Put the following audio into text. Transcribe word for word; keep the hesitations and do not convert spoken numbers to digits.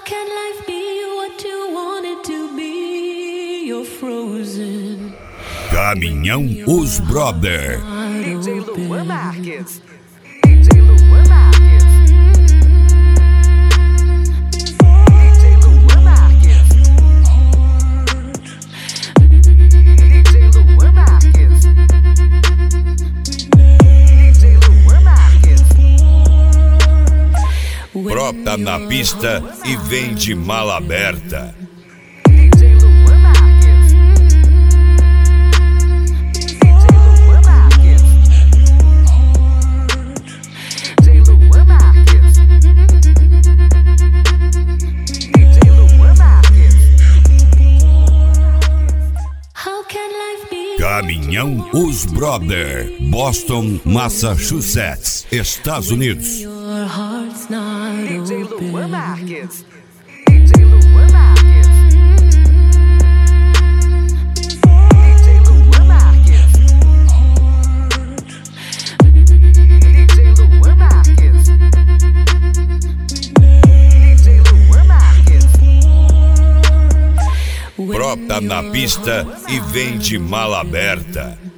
can life be what you want it to be? You're frozen. Caminhão Os Brother. D J Luan Marques. D J Luan Marques. D J Luan Marques. D J Luan Marques. D J Luan Marques. Brota na pista e vem de mala aberta. D J Luan Marques. D J Luan Marques. D J Luan Marques. D J Luan Marques. How can life be? Caminhão Os Brother. Boston, Massachusetts, Estados Unidos. Your heart's not D J Luan open. Marques. D J Luan Marques. D J Luan Marques. D J Luan Marques. D J Luan Marques. Brota na pista e vem de mala aberta.